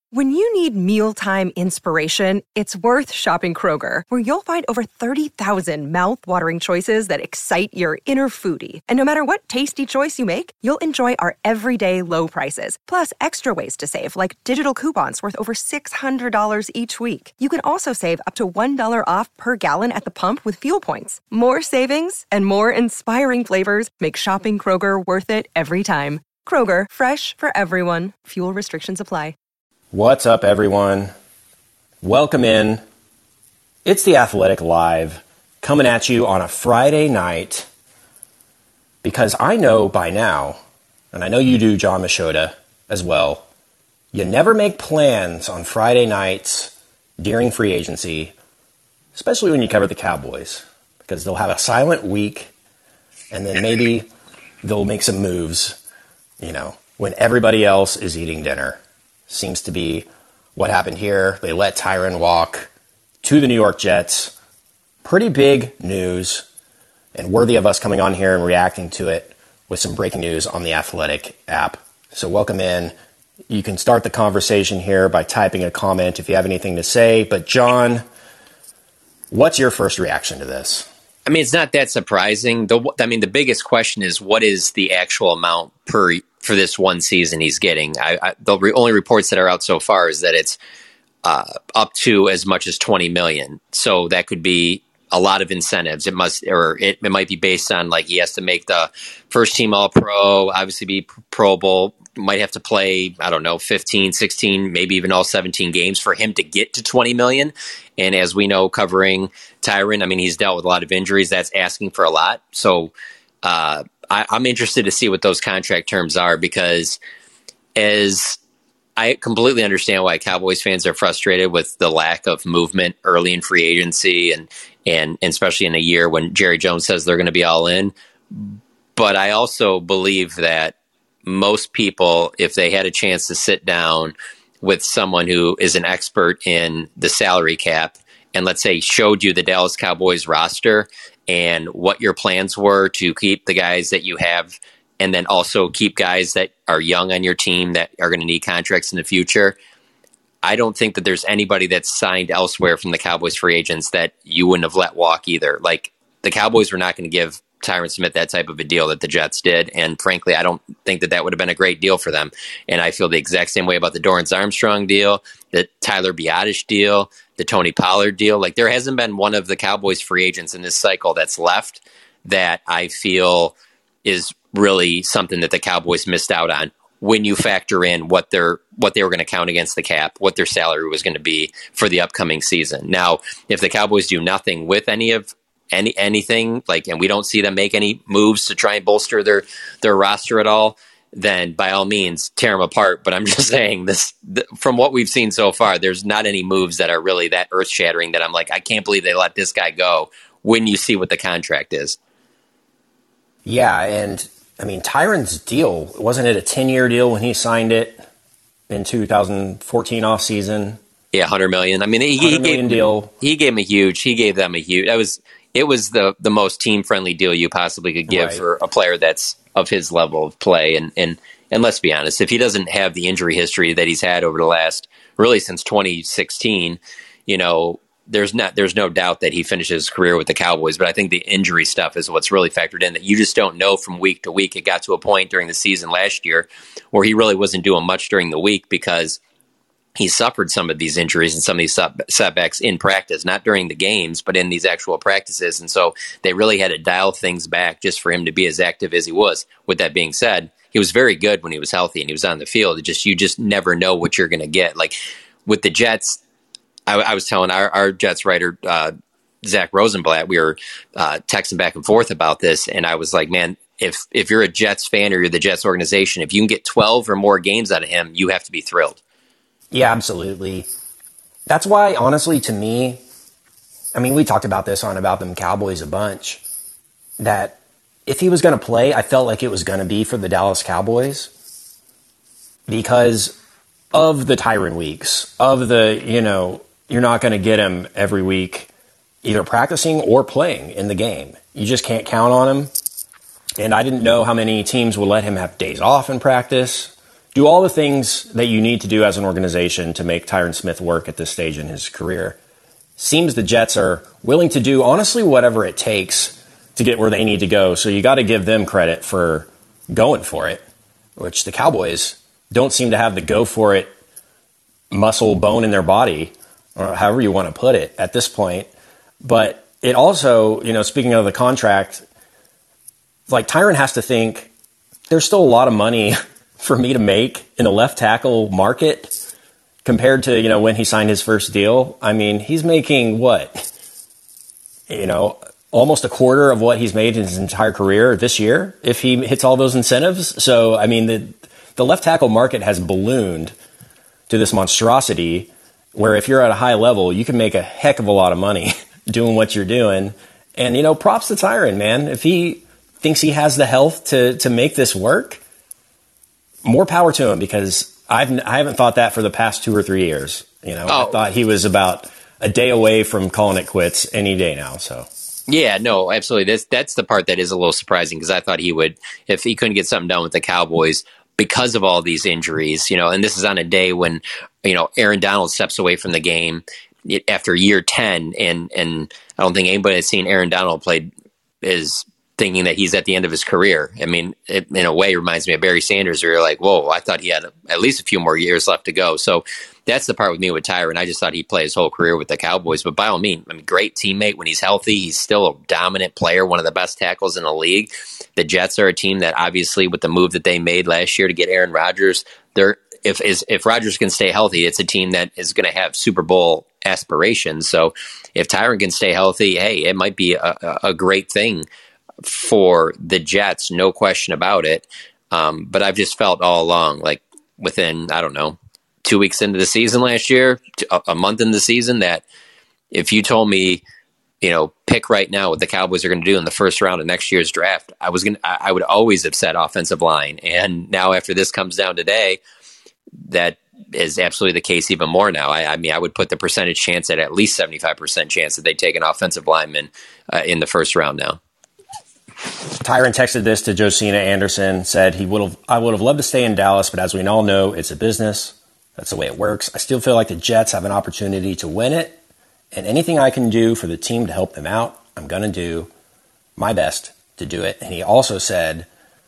When you need mealtime inspiration, it's worth shopping Kroger, where you'll find over 30,000 mouth-watering choices that excite your inner foodie. And no matter what tasty choice you make, you'll enjoy our everyday low prices, plus extra ways to save, like digital coupons worth over $600 each week. You can also save up to $1 off per gallon at the pump with fuel points. More savings and more inspiring flavors make shopping Kroger worth it every time. Kroger, fresh for everyone. Fuel restrictions apply. What's up, everyone? Welcome in. It's The Athletic Live, coming at you on a Friday night, because I know by now, and I know you do, John Machota, as well, you never make plans on Friday nights during free agency, especially when you cover the Cowboys, because they'll have a silent week, and then maybe they'll make some moves, when everybody else is eating dinner. Seems to be what happened here. They let Tyron walk to the New York Jets. Pretty big news, and worthy of us coming on here and reacting to it with some breaking news on the Athletic app. So welcome in. You can start the conversation here by typing a comment if you have anything to say. But John, what's your first reaction to this? I mean, it's not that surprising. The biggest question is, what is the actual amount for this one season he's getting? The only reports that are out so far is that it's up to as much as $20 million. So that could be a lot of incentives. It might be based on, like, he has to make the first team All-Pro, obviously be Pro Bowl, might have to play, 15, 16, maybe even all 17 games for him to get to $20 million. And as we know, covering Tyron, he's dealt with a lot of injuries. That's asking for a lot. So I'm interested to see what those contract terms are, because as I completely understand why Cowboys fans are frustrated with the lack of movement early in free agency and especially in a year when Jerry Jones says they're going to be all in. But I also believe that most people, if they had a chance to sit down with someone who is an expert in the salary cap and, let's say, showed you the Dallas Cowboys roster and what your plans were to keep the guys that you have, and then also keep guys that are young on your team that are going to need contracts in the future, I don't think that there's anybody that's signed elsewhere from the Cowboys free agents that you wouldn't have let walk either. Like, the Cowboys were not going to give Tyron Smith that type of a deal that the Jets did. And frankly, I don't think that would have been a great deal for them. And I feel the exact same way about the Dorrance Armstrong deal, the Tyler Biadasz deal, the Tony Pollard deal. Like, there hasn't been one of the Cowboys free agents in this cycle that's left that I feel is really something that the Cowboys missed out on when you factor in what they were going to count against the cap, what their salary was going to be for the upcoming season. Now, if the Cowboys do nothing with anything, and we don't see them make any moves to try and bolster their roster at all, then by all means tear them apart. But I'm just saying from what we've seen so far, there's not any moves that are really that earth shattering that I'm like, I can't believe they let this guy go when you see what the contract is. Yeah. And Tyron's deal, wasn't it a 10-year deal when he signed it in 2014 off season? Yeah. $100 million. Deal. He gave them a huge, it was the most team-friendly deal you possibly could give for a player that's of his level of play. And let's be honest, if he doesn't have the injury history that he's had over the last, really since 2016, there's no doubt that he finishes his career with the Cowboys. But I think the injury stuff is what's really factored in, that you just don't know from week to week. It got to a point during the season last year where he really wasn't doing much during the week because he suffered some of these injuries and some of these setbacks in practice, not during the games, but in these actual practices. And so they really had to dial things back just for him to be as active as he was. With that being said, he was very good when he was healthy and he was on the field. You just never know what you're going to get. Like with the Jets, I was telling our Jets writer, Zach Rosenblatt, we were texting back and forth about this. And I was like, man, if you're a Jets fan or you're the Jets organization, if you can get 12 or more games out of him, you have to be thrilled. Yeah, absolutely. That's why, honestly, to me, we talked about this on About Them Cowboys a bunch, that if he was going to play, I felt like it was going to be for the Dallas Cowboys because of the Tyron weeks, of the, you're not going to get him every week either practicing or playing in the game. You just can't count on him. And I didn't know how many teams would let him have days off in practice. do all the things that you need to do as an organization to make Tyron Smith work at this stage in his career. Seems the Jets are willing to do, honestly, whatever it takes to get where they need to go. So you got to give them credit for going for it, which the Cowboys don't seem to have the go for it muscle bone in their body, or however you want to put it at this point. But it also, speaking of the contract, like Tyron has to think there's still a lot of money for me to make in the left tackle market compared to, when he signed his first deal. I mean, he's making almost a quarter of what he's made in his entire career this year if he hits all those incentives. So, I mean, the left tackle market has ballooned to this monstrosity where if you're at a high level, you can make a heck of a lot of money doing what you're doing. And, props to Tyron, man. If he thinks he has the health to make this work, more power to him, because I haven't thought that for the past 2 or 3 years. I thought he was about a day away from calling it quits any day now. So yeah, no, absolutely. That's the part that is a little surprising, because I thought he would, if he couldn't get something done with the Cowboys because of all these injuries, and this is on a day when Aaron Donald steps away from the game after year 10, and I don't think anybody has seen Aaron Donald play is thinking that he's at the end of his career. I mean, it, in a way, reminds me of Barry Sanders, where you're like, whoa, I thought he had at least a few more years left to go. So that's the part with me with Tyron. I just thought he'd play his whole career with the Cowboys. But by all means, great teammate when he's healthy. He's still a dominant player, one of the best tackles in the league. The Jets are a team that, obviously, with the move that they made last year to get Aaron Rodgers, if Rodgers can stay healthy, it's a team that is going to have Super Bowl aspirations. So if Tyron can stay healthy, hey, it might be a great thing for the Jets, no question about it. But I've just felt all along, like within, I don't know, 2 weeks into the season last year, a month into the season, that if you told me, pick right now what the Cowboys are going to do in the first round of next year's draft, I would always have said offensive line. And now after this comes down today, that is absolutely the case even more now. I mean, I would put the percentage chance at least 75% chance that they take an offensive lineman in the first round now. Tyron texted this to Josina Anderson, said I would have loved to stay in Dallas, but as we all know, it's a business. That's the way it works. I still feel like the Jets have an opportunity to win it, and anything I can do for the team to help them out, I'm going to do my best to do it. And he also said,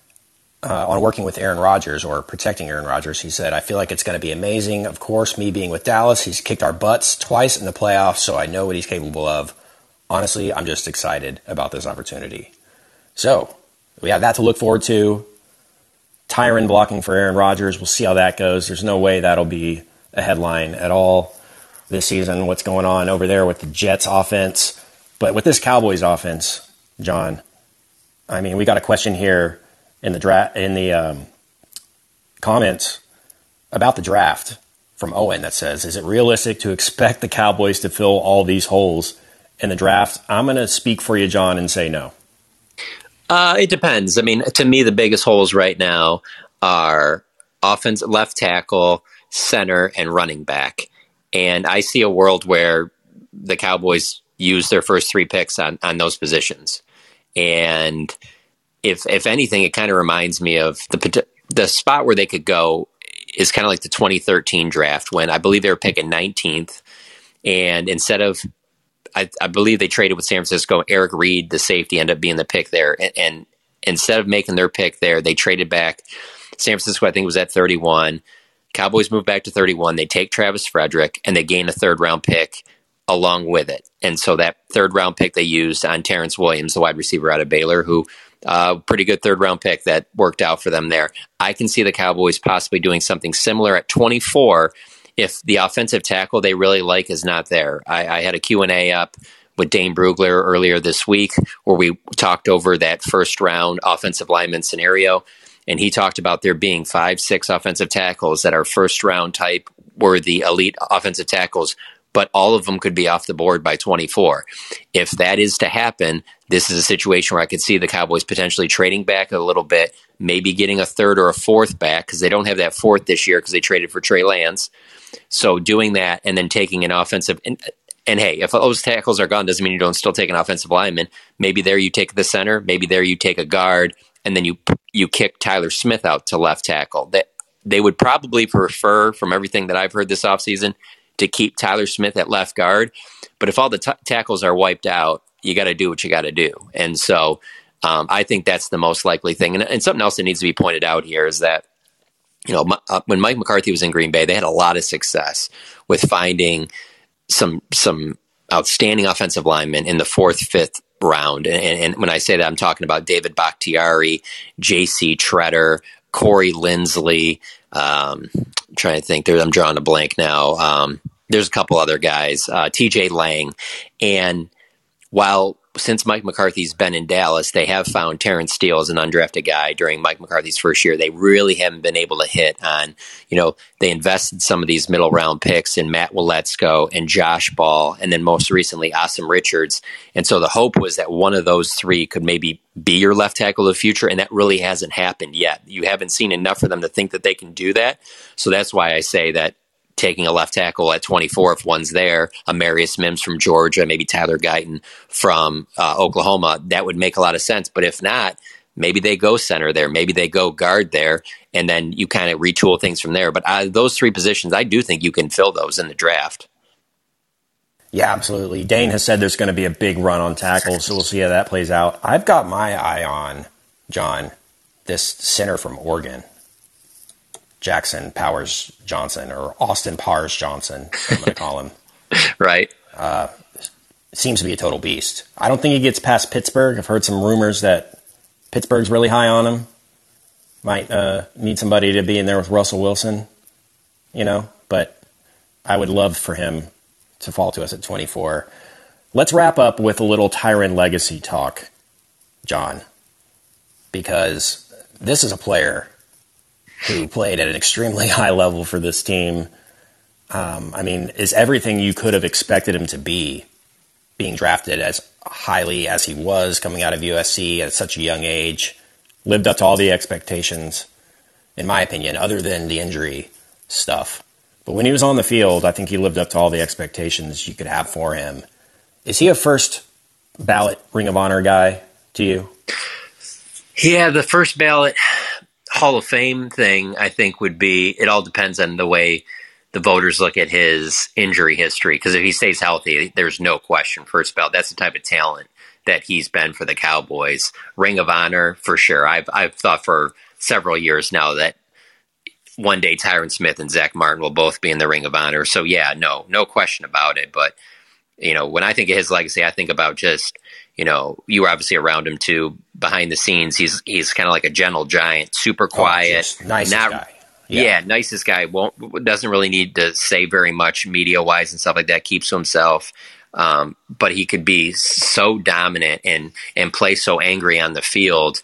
on working with Aaron Rodgers or protecting Aaron Rodgers, he said, I feel like it's going to be amazing. Of course, me being with Dallas, he's kicked our butts twice in the playoffs, so I know what he's capable of. Honestly, I'm just excited about this opportunity. So we have that to look forward to. Tyron blocking for Aaron Rodgers. We'll see how that goes. There's no way that'll be a headline at all this season, what's going on over there with the Jets offense. But with this Cowboys offense, John, I mean, we got a question here in the comments about the draft from Owen that says, is it realistic to expect the Cowboys to fill all these holes in the draft? I'm going to speak for you, John, and say no. It depends. I mean, to me, the biggest holes right now are offense, left tackle, center, and running back. And I see a world where the Cowboys use their first 3 picks on those positions. And if anything, it kind of reminds me of the spot where they could go is kind of like the 2013 draft, when I believe they were picking 19th. And instead of, I believe they traded with San Francisco. Eric Reed, the safety, ended up being the pick there. And instead of making their pick there, they traded back. San Francisco, I think, was at 31. Cowboys moved back to 31. They take Travis Frederick, and they gain a 3rd-round pick along with it. And so that 3rd-round pick they used on Terrence Williams, the wide receiver out of Baylor, who pretty good 3rd-round pick that worked out for them there. I can see the Cowboys possibly doing something similar at 24 if the offensive tackle they really like is not there. I had a Q&A up with Dane Brugler earlier this week where we talked over that first-round offensive lineman scenario, and he talked about there being 5-6 offensive tackles that are first-round type worthy elite offensive tackles, but all of them could be off the board by 24. If that is to happen, this is a situation where I could see the Cowboys potentially trading back a little bit, maybe getting a 3rd or a 4th back, because they don't have that 4th this year because they traded for Trey Lance. So doing that and then taking an offensive and hey, if those tackles are gone, doesn't mean you don't still take an offensive lineman. Maybe there you take the center, maybe there you take a guard, and then you kick Tyler Smith out to left tackle. they would probably prefer, from everything that I've heard this offseason, to keep Tyler Smith at left guard. But if all the tackles are wiped out, you got to do what you got to do. And so I think that's the most likely thing. And something else that needs to be pointed out here is that, when Mike McCarthy was in Green Bay, they had a lot of success with finding some outstanding offensive linemen in the 4th, 5th round. And when I say that, I'm talking about David Bakhtiari, J.C. Treader, Corey Linsley. I'm trying to think. I'm drawing a blank now. There's a couple other guys, T.J. Lang. And since Mike McCarthy's been in Dallas, they have found Terrence Steele as an undrafted guy during Mike McCarthy's first year. They really haven't been able to hit on, they invested some of these middle round picks in Matt Waletzko and Josh Ball, and then most recently Asim Richards. And so the hope was that one of those three could maybe be your left tackle of the future, and that really hasn't happened yet. You haven't seen enough for them to think that they can do that. So that's why I say that taking a left tackle at 24, if one's there, a Marius Mims from Georgia, maybe Tyler Guyton from Oklahoma, that would make a lot of sense. But if not, maybe they go center there, maybe they go guard there, and then you kind of retool things from there. But those three positions, I do think you can fill those in the draft. Yeah, absolutely. Dane has said there's going to be a big run on tackles, so we'll see how that plays out. I've got my eye on, John, this center from Oregon. Jackson Powers Johnson, or Austin Pars Johnson, I'm going to call him. Right. Seems to be a total beast. I don't think he gets past Pittsburgh. I've heard some rumors that Pittsburgh's really high on him. Might need somebody to be in there with Russell Wilson, but I would love for him to fall to us at 24. Let's wrap up with a little Tyrann legacy talk, John, because this is a player who played at an extremely high level for this team. Is everything you could have expected him to be, being drafted as highly as he was coming out of USC at such a young age, lived up to all the expectations, in my opinion, other than the injury stuff. But when he was on the field, I think he lived up to all the expectations you could have for him. Is he a first ballot Ring of Honor guy to you? Yeah, the first ballot Hall of Fame thing, I think, would be, it all depends on the way the voters look at his injury history. Because if he stays healthy, there's no question first ballot. That's the type of talent that he's been for the Cowboys. Ring of Honor, for sure. I've thought for several years now that one day Tyron Smith and Zach Martin will both be in the Ring of Honor. So yeah, no question about it. But, when I think of his legacy, I think about just, you were obviously around him too. Behind the scenes, he's kind of like a gentle giant, super quiet, nicest guy. Yeah, nicest guy. Doesn't really need to say very much media wise and stuff like that. Keeps to himself, but he could be so dominant and play so angry on the field.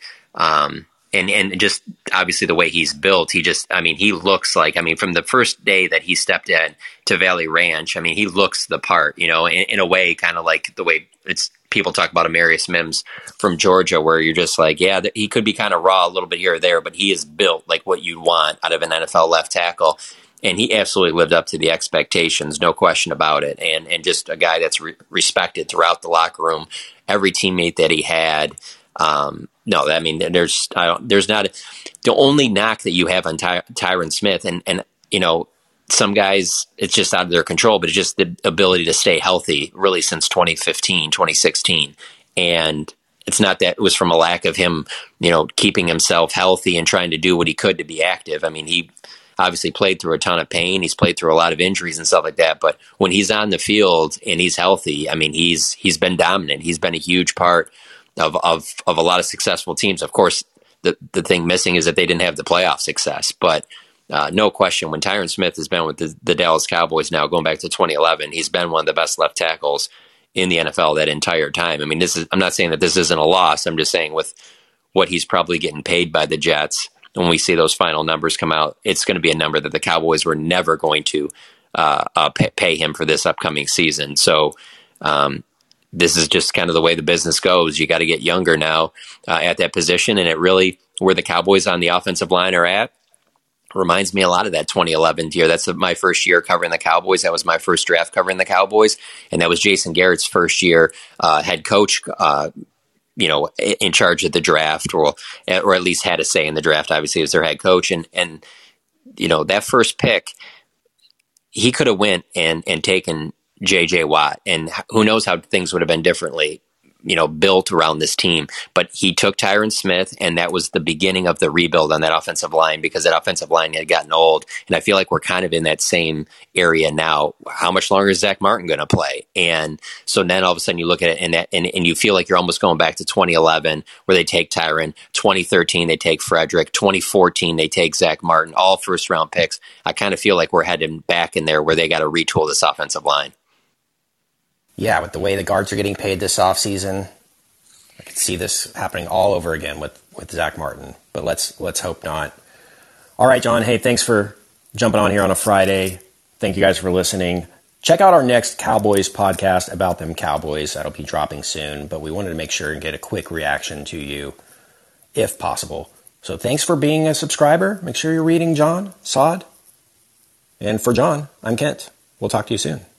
And just obviously the way he's built, he looks like, from the first day that he stepped in to Valley Ranch, he looks the part, in a way, kind of like the way people talk about Marius Mims from Georgia, where you're just like, yeah, he could be kind of raw a little bit here or there, but he is built like what you'd want out of an NFL left tackle. And he absolutely lived up to the expectations, no question about it. And just a guy that's respected throughout the locker room, every teammate that he had. There's not the only knock that you have on Tyron Smith, and some guys, it's just out of their control, but it's just the ability to stay healthy really since 2015, 2016. And it's not that it was from a lack of him, keeping himself healthy and trying to do what he could to be active. He obviously played through a ton of pain. He's played through a lot of injuries and stuff like that. But when he's on the field and he's healthy, he's been dominant. He's been a huge part of a lot of successful teams. Of course, the thing missing is that they didn't have the playoff success. But no question, when Tyron Smith has been with the Dallas Cowboys now, going back to 2011, he's been one of the best left tackles in the NFL that entire time. I'm not saying that this isn't a loss. I'm just saying with what he's probably getting paid by the Jets, when we see those final numbers come out, it's going to be a number that the Cowboys were never going to pay him for this upcoming season. So this is just kind of the way the business goes. You got to get younger now at that position. And it really, where the Cowboys on the offensive line are at, reminds me a lot of that 2011 year. That's my first year covering the Cowboys. That was my first draft covering the Cowboys. And that was Jason Garrett's first year head coach, in charge of the draft, or at least had a say in the draft, obviously, as their head coach. And that first pick, he could have went and taken J.J. Watt, and who knows how things would have been differently, built around this team. But he took Tyron Smith, and that was the beginning of the rebuild on that offensive line, because that offensive line had gotten old. And I feel like we're kind of in that same area now. How much longer is Zach Martin going to play? And so then all of a sudden you look at it and you feel like you're almost going back to 2011, where they take Tyron. 2013, they take Frederick. 2014, they take Zach Martin, all first round picks. I kind of feel like we're heading back in there where they got to retool this offensive line. Yeah, with the way the guards are getting paid this offseason, I could see this happening all over again with Zach Martin. But let's hope not. All right, John. Hey, thanks for jumping on here on a Friday. Thank you guys for listening. Check out our next Cowboys podcast about them Cowboys. That'll be dropping soon. But we wanted to make sure and get a quick reaction to you, if possible. So thanks for being a subscriber. Make sure you're reading John Saad. And for John, I'm Kent. We'll talk to you soon.